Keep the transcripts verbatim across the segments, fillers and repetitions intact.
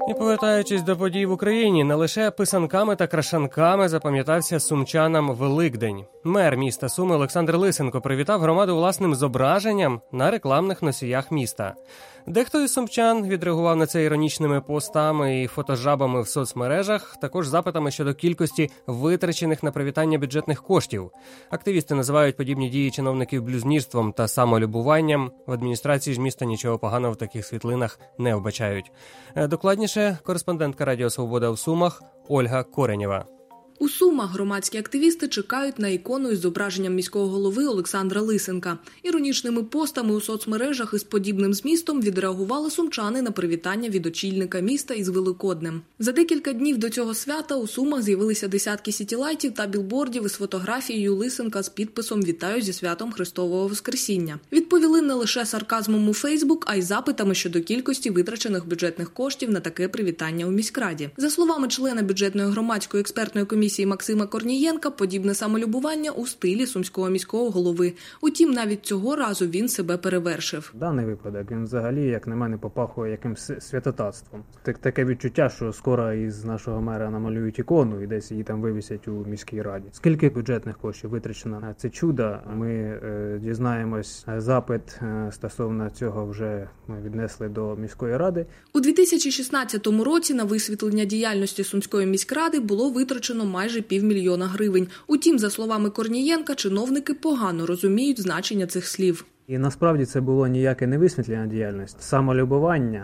І повертаючись до подій в Україні, не лише писанками та крашанками запам'ятався сумчанам Великдень. Мер міста Суми Олександр Лисенко привітав громаду власним зображенням на рекламних носіях міста. Дехто із сумчан відреагував на це іронічними постами і фотожабами в соцмережах, також запитами щодо кількості витрачених на привітання бюджетних коштів. Активісти називають подібні дії чиновників блюзнірством та самолюбуванням. В адміністрації ж міста нічого поганого в таких світлинах не вбачають. Докладніше кореспондентка Радіо Свобода в Сумах Ольга Коренєва. У Сумах громадські активісти чекають на ікону із зображенням міського голови Олександра Лисенка. Іронічними постами у соцмережах із подібним змістом відреагували сумчани на привітання від очільника міста із Великоднем. За декілька днів до цього свята у Сумах з'явилися десятки сітілайтів та білбордів із фотографією Лисенка з підписом «Вітаю зі святом Христового Воскресіння». Відповіли не лише сарказмом у Фейсбук, а й запитами щодо кількості витрачених бюджетних коштів на таке привітання у міськраді. За словами члена бюджетної громадської експертної комісії Максима Корнієнка, подібне самолюбування у стилі сумського міського голови. Утім, навіть цього разу він себе перевершив. Даний випадок, він взагалі, як на мене, попахує якимсь святотатством. Так, таке відчуття, що скоро із нашого мера намалюють ікону і десь її там вивісять у міській раді. Скільки бюджетних коштів витрачено на це чудо, ми е, дізнаємось. Запит е, стосовно цього вже ми віднесли до міської ради. У дві тисячі шістнадцятому році на висвітлення діяльності Сумської міськради було витрачено майже півмільйона гривень. Утім, за словами Корнієнка, чиновники погано розуміють значення цих слів. І насправді це було ніяке не висвітлення діяльності, самолюбування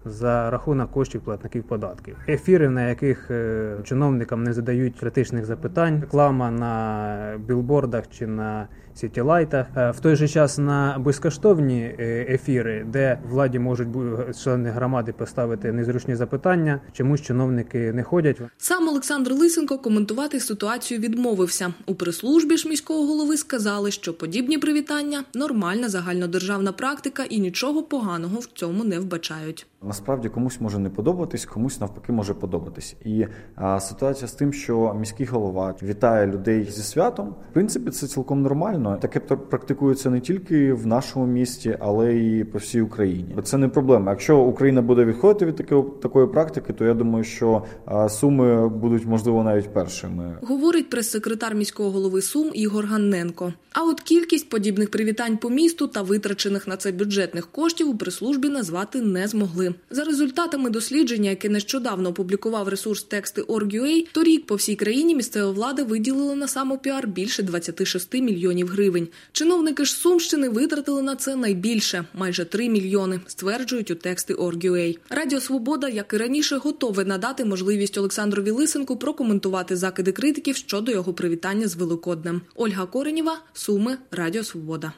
за рахунок коштів платників податків. Ефіри, на яких е, чиновникам не задають критичних запитань, реклама на білбордах чи на сітілайтах. Е, в той же час на безкоштовні е, ефіри, де владі можуть члени громади поставити незручні запитання, чомусь чиновники не ходять. Сам Олександр Лисенко коментувати ситуацію відмовився. У прес-службі ж міського голови сказали, що подібні привітання – нормальна загальнодержавна практика і нічого поганого в цьому не вбачають. Насправді комусь може не подобатись, комусь навпаки може подобатись. І а, ситуація з тим, що міський голова вітає людей зі святом, в принципі, це цілком нормально. Таке практикується не тільки в нашому місті, але й по всій Україні. Це не проблема. Якщо Україна буде відходити від такої, такої практики, то я думаю, що а, Суми будуть, можливо, навіть першими. Говорить прес-секретар міського голови Сум Ігор Ганненко. А от кількість подібних привітань по місту та витрачених на це бюджетних коштів у прес-службі назвати не змогли. За результатами дослідження, яке нещодавно опублікував ресурс тексти точка орг точка ю а, торік по всій країні місцева влада виділила на самопіар більше двадцять шість мільйонів гривень. Чиновники ж Сумщини витратили на це найбільше – майже три мільйони, стверджують у тексти точка орг точка ю а. Радіо Свобода, як і раніше, готове надати можливість Олександрові Лисенку прокоментувати закиди критиків щодо його привітання з Великоднем. Ольга Коренєва, Суми, Радіо Свобода.